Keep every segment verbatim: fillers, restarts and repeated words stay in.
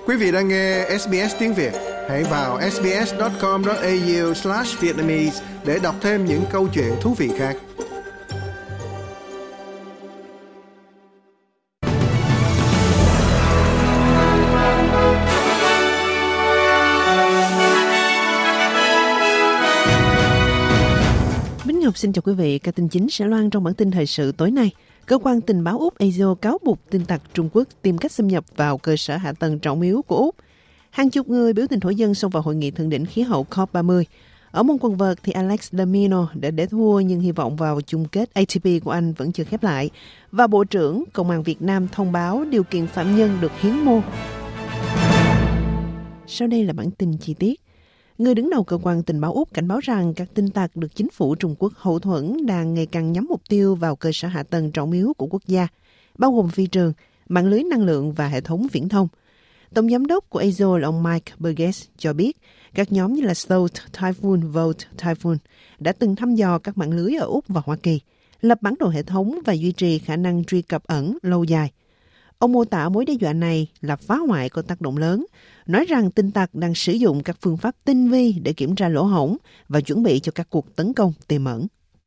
Quý vị đang nghe ét bê ét tiếng Việt. Hãy vào ét bê ét chấm com chấm a u slash vietnamese để đọc thêm những câu chuyện thú vị khác. Bính Ngọc xin chào quý vị. Các tin chính sẽ loan trong bản tin thời sự tối nay. Cơ quan tình báo Úc a ét o cáo buộc tin tặc Trung Quốc tìm cách xâm nhập vào cơ sở hạ tầng trọng yếu của Úc. Hàng chục người biểu tình thổ dân xông vào hội nghị thượng đỉnh khí hậu cốp ba mươi. Ở môn quần vợt thì Alex de Minaur đã để thua nhưng hy vọng vào chung kết a tê pê của anh vẫn chưa khép lại. Và Bộ trưởng Công an Việt Nam thông báo điều kiện phạm nhân được hiến mô. Sau đây là bản tin chi tiết. Người đứng đầu cơ quan tình báo Úc cảnh báo rằng các tin tặc được chính phủ Trung Quốc hậu thuẫn đang ngày càng nhắm mục tiêu vào cơ sở hạ tầng trọng yếu của quốc gia, bao gồm phi trường, mạng lưới năng lượng và hệ thống viễn thông. Tổng giám đốc của a ét o là ông Mike Burgess cho biết các nhóm như là Stealth Typhoon, Volt Typhoon đã từng thăm dò các mạng lưới ở Úc và Hoa Kỳ, lập bản đồ hệ thống và duy trì khả năng truy cập ẩn lâu dài. Ông mô tả mối đe dọa này là phá hoại có tác động lớn, nói rằng tin tặc đang sử dụng các phương pháp tinh vi để kiểm tra lỗ hổng và chuẩn bị cho các cuộc tấn công tiềm ẩn.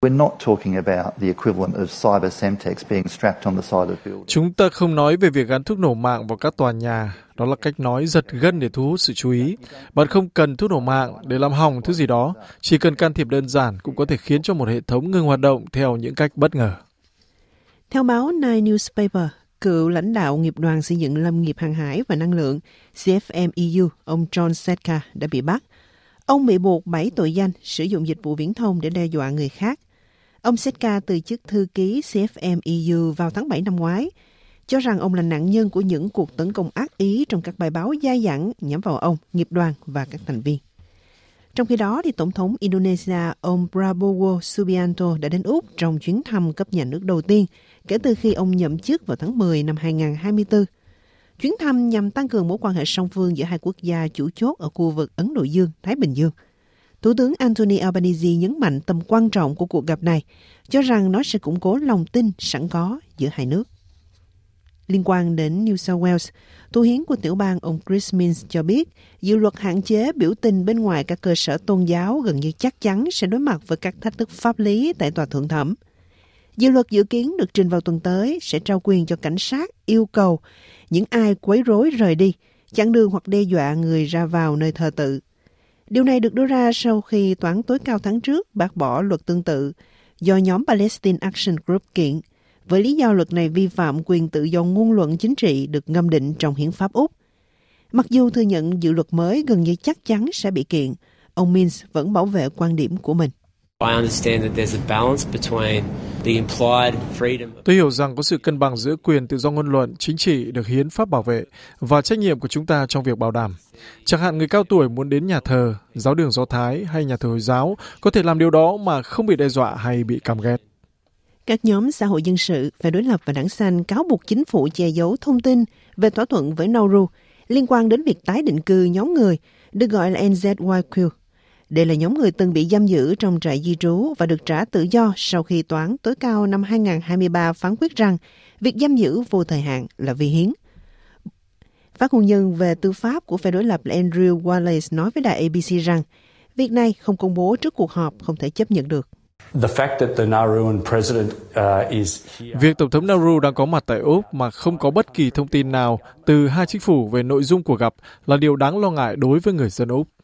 Chúng ta không nói về việc gắn thuốc nổ mạng vào các tòa nhà. Đó là cách nói giật gân để thu hút sự chú ý. Bạn không cần thuốc nổ mạng để làm hỏng thứ gì đó. Chỉ cần can thiệp đơn giản cũng có thể khiến cho một hệ thống ngừng hoạt động theo những cách bất ngờ. Theo báo Nine Newspaper, cựu lãnh đạo nghiệp đoàn xây dựng lâm nghiệp hàng hải và năng lượng xê ép em e u, ông John Setka đã bị bắt. Ông bị buộc bảy tội danh sử dụng dịch vụ viễn thông để đe dọa người khác. Ông Setka từ chức thư ký xê ép em e u vào tháng bảy năm ngoái, cho rằng ông là nạn nhân của những cuộc tấn công ác ý trong các bài báo dai dẳng nhắm vào ông, nghiệp đoàn và các thành viên. Trong khi đó, thì Tổng thống Indonesia ông Prabowo Subianto đã đến Úc trong chuyến thăm cấp nhà nước đầu tiên kể từ khi ông nhậm chức vào tháng mười năm hai không hai tư. Chuyến thăm nhằm tăng cường mối quan hệ song phương giữa hai quốc gia chủ chốt ở khu vực Ấn Độ Dương, Thái Bình Dương. Thủ tướng Anthony Albanese nhấn mạnh tầm quan trọng của cuộc gặp này, cho rằng nó sẽ củng cố lòng tin sẵn có giữa hai nước. Liên quan đến New South Wales, thủ hiến của tiểu bang ông Chris Minns cho biết dự luật hạn chế biểu tình bên ngoài các cơ sở tôn giáo gần như chắc chắn sẽ đối mặt với các thách thức pháp lý tại tòa thượng thẩm. Dự luật dự kiến được trình vào tuần tới sẽ trao quyền cho cảnh sát yêu cầu những ai quấy rối rời đi, chặn đường hoặc đe dọa người ra vào nơi thờ tự. Điều này được đưa ra sau khi Tòa án tối cao tháng trước bác bỏ luật tương tự do nhóm Palestine Action Group kiện, với lý do luật này vi phạm quyền tự do ngôn luận chính trị được ngầm định trong hiến pháp Úc. Mặc dù thừa nhận dự luật mới gần như chắc chắn sẽ bị kiện, ông Minns vẫn bảo vệ quan điểm của mình. Tôi hiểu rằng có sự cân bằng giữa quyền tự do ngôn luận, chính trị được hiến pháp bảo vệ và trách nhiệm của chúng ta trong việc bảo đảm. Chẳng hạn người cao tuổi muốn đến nhà thờ, giáo đường Do Thái hay nhà thờ Hồi giáo có thể làm điều đó mà không bị đe dọa hay bị căm ghét. Các nhóm xã hội dân sự, phe đối lập và đảng xanh cáo buộc chính phủ che giấu thông tin về thỏa thuận với Nauru liên quan đến việc tái định cư nhóm người được gọi là en dét i quy. Đây là nhóm người từng bị giam giữ trong trại di trú và được trả tự do sau khi tòa án tối cao năm hai không hai ba phán quyết rằng việc giam giữ vô thời hạn là vi hiến. Phát ngôn nhân về tư pháp của phe đối lập là Andrew Wallace nói với đài a bê xê rằng việc này không công bố trước cuộc họp không thể chấp nhận được. Việc Tổng thống Nauru đang có mặt tại Úc mà không có bất kỳ thông tin nào từ hai chính phủ về nội dung cuộc gặp là điều đáng lo ngại đối với người dân Úc.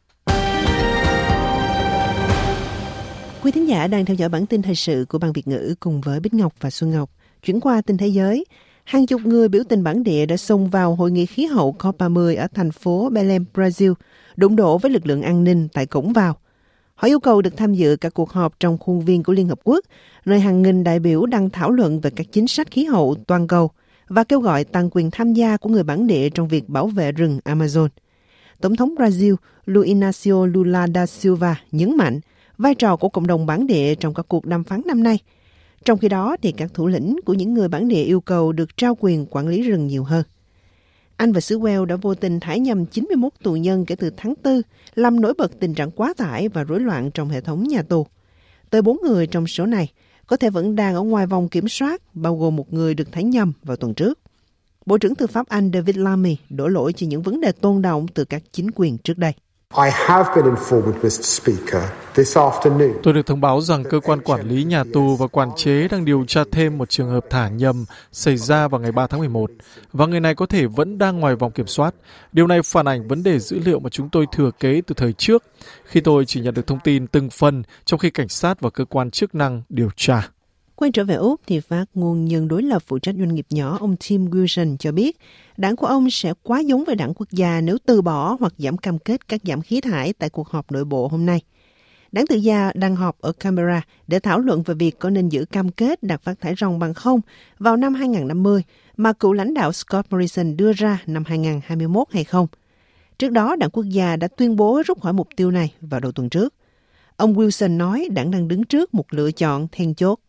Quý thính giả đang theo dõi bản tin thời sự của Ban Việt ngữ cùng với Bích Ngọc và Xuân Ngọc. Chuyển qua tin thế giới, hàng chục người biểu tình bản địa đã xông vào hội nghị khí hậu cốp ba mươi ở thành phố Belém, Brazil, đụng độ với lực lượng an ninh tại cổng vào. Họ yêu cầu được tham dự các cuộc họp trong khuôn viên của Liên Hợp Quốc, nơi hàng nghìn đại biểu đang thảo luận về các chính sách khí hậu toàn cầu và kêu gọi tăng quyền tham gia của người bản địa trong việc bảo vệ rừng Amazon. Tổng thống Brazil Luiz Inácio Lula da Silva nhấn mạnh vai trò của cộng đồng bản địa trong các cuộc đàm phán năm nay. Trong khi đó, thì các thủ lĩnh của những người bản địa yêu cầu được trao quyền quản lý rừng nhiều hơn. Anh và xứ Wales đã vô tình thải nhầm chín mươi mốt tù nhân kể từ tháng tư, làm nổi bật tình trạng quá tải và rối loạn trong hệ thống nhà tù. Tới bốn người trong số này có thể vẫn đang ở ngoài vòng kiểm soát, bao gồm một người được thải nhầm vào tuần trước. Bộ trưởng Tư pháp Anh David Lammy đổ lỗi cho những vấn đề tồn đọng từ các chính quyền trước đây. I have been informed, Mister Speaker, this afternoon. Tôi được thông báo rằng cơ quan quản lý nhà tù và quản chế đang điều tra thêm một trường hợp thả nhầm xảy ra vào ngày ba tháng mười một, và người này có thể vẫn đang ngoài vòng kiểm soát. Điều này phản ảnh vấn đề dữ liệu mà chúng tôi thừa kế từ thời trước, khi tôi chỉ nhận được thông tin từng phần, trong khi cảnh sát và cơ quan chức năng điều tra. Quay trở về Úc thì phát ngôn nhân đối lập phụ trách doanh nghiệp nhỏ ông Tim Wilson cho biết đảng của ông sẽ quá giống với đảng quốc gia nếu từ bỏ hoặc giảm cam kết cắt giảm khí thải tại cuộc họp nội bộ hôm nay. Đảng tự do đang họp ở Canberra để thảo luận về việc có nên giữ cam kết đạt phát thải ròng bằng không vào năm hai không năm mươi mà cựu lãnh đạo Scott Morrison đưa ra năm hai không hai mốt hay không. Trước đó, đảng quốc gia đã tuyên bố rút khỏi mục tiêu này vào đầu tuần trước. Ông Wilson nói đảng đang đứng trước một lựa chọn then chốt.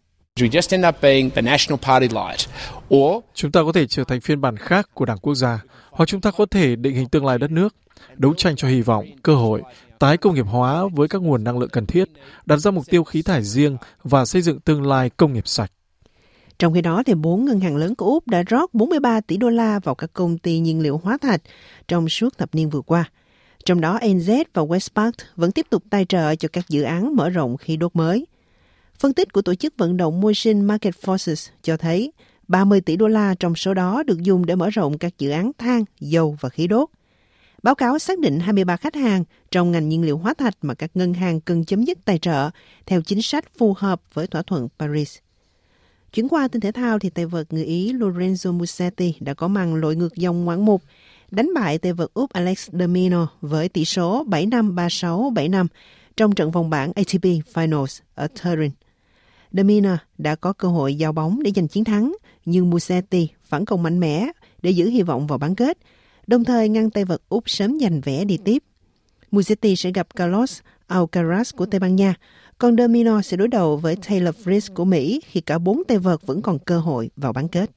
Chúng ta có thể trở thành phiên bản khác của Đảng Quốc gia, hoặc chúng ta có thể định hình tương lai đất nước, đấu tranh cho hy vọng, cơ hội, tái công nghiệp hóa với các nguồn năng lượng cần thiết, đặt ra mục tiêu khí thải riêng và xây dựng tương lai công nghiệp sạch. Trong khi đó, thì bốn ngân hàng lớn của Úc đã rót bốn mươi ba tỷ đô la vào các công ty nhiên liệu hóa thạch trong suốt thập niên vừa qua. Trong đó, a en dét và Westpac vẫn tiếp tục tài trợ cho các dự án mở rộng khí đốt mới. Phân tích của tổ chức vận động môi sinh Market Forces cho thấy ba mươi tỷ đô la trong số đó được dùng để mở rộng các dự án than, dầu và khí đốt. Báo cáo xác định hai mươi ba khách hàng trong ngành nhiên liệu hóa thạch mà các ngân hàng cần chấm dứt tài trợ theo chính sách phù hợp với thỏa thuận Paris. Chuyển qua tin thể thao thì tay vợt người Ý Lorenzo Musetti đã có màn lội ngược dòng ngoạn mục, đánh bại tay vợt Úc Alex de Minaur với tỷ số bảy năm, ba sáu, bảy năm trong trận vòng bảng a tê pê Finals ở Turin. De Minaur đã có cơ hội giao bóng để giành chiến thắng, nhưng Musetti phản công mạnh mẽ để giữ hy vọng vào bán kết, đồng thời ngăn tay vợt Úc sớm giành vé đi tiếp. Musetti sẽ gặp Carlos Alcaraz của Tây Ban Nha, còn De Minaur sẽ đối đầu với Taylor Fritz của Mỹ khi cả bốn tay vợt vẫn còn cơ hội vào bán kết.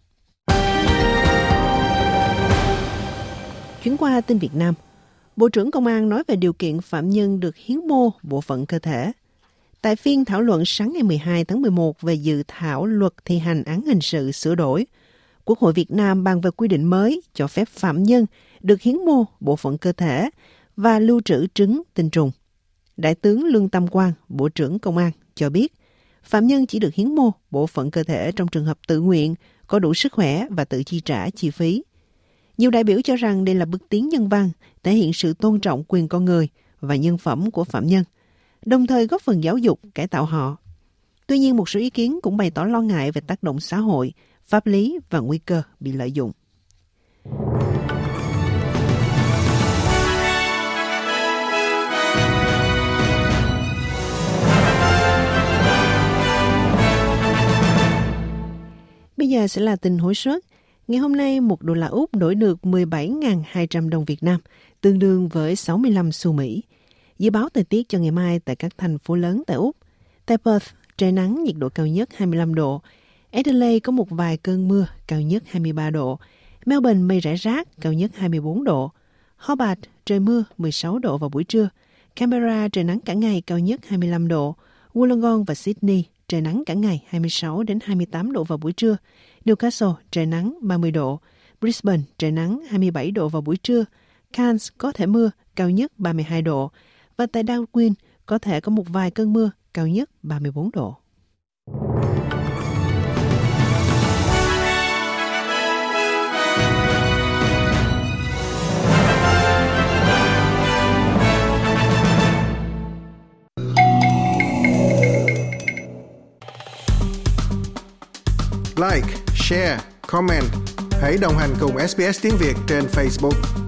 Chuyển qua tin Việt Nam, Bộ trưởng Công an nói về điều kiện phạm nhân được hiến mô bộ phận cơ thể. Tại phiên thảo luận sáng ngày mười hai tháng mười một về dự thảo luật thi hành án hình sự sửa đổi, Quốc hội Việt Nam bàn về quy định mới cho phép phạm nhân được hiến mô bộ phận cơ thể và lưu trữ trứng tinh trùng. Đại tướng Lương Tam Quang, Bộ trưởng Công an, cho biết phạm nhân chỉ được hiến mô bộ phận cơ thể trong trường hợp tự nguyện, có đủ sức khỏe và tự chi trả chi phí. Nhiều đại biểu cho rằng đây là bước tiến nhân văn, thể hiện sự tôn trọng quyền con người và nhân phẩm của phạm nhân, đồng thời góp phần giáo dục, cải tạo họ. Tuy nhiên, một số ý kiến cũng bày tỏ lo ngại về tác động xã hội, pháp lý và nguy cơ bị lợi dụng. Bây giờ sẽ là tin hối suất. Ngày hôm nay, một đô la Úc đổi được mười bảy nghìn hai trăm đồng Việt Nam, tương đương với sáu mươi lăm xu Mỹ. Dự báo thời tiết cho ngày mai tại các thành phố lớn tại Úc. Tại Perth, trời nắng, nhiệt độ cao nhất hai mươi lăm độ. Adelaide có một vài cơn mưa, cao nhất hai mươi ba độ. Melbourne mây rải rác, cao nhất hai mươi bốn độ. Hobart, trời mưa, mười sáu độ vào buổi trưa. Canberra, trời nắng cả ngày, cao nhất hai mươi lăm độ. Wollongong và Sydney, trời nắng cả ngày, hai mươi sáu đến hai mươi tám độ vào buổi trưa. Newcastle, trời nắng, ba mươi độ. Brisbane, trời nắng, hai mươi bảy độ vào buổi trưa. Cairns có thể mưa, cao nhất ba mươi hai độ. Và tại Darwin, có thể có một vài cơn mưa, cao nhất ba mươi bốn độ. Like, share, comment. Hãy đồng hành cùng ét bê ét Tiếng Việt trên Facebook.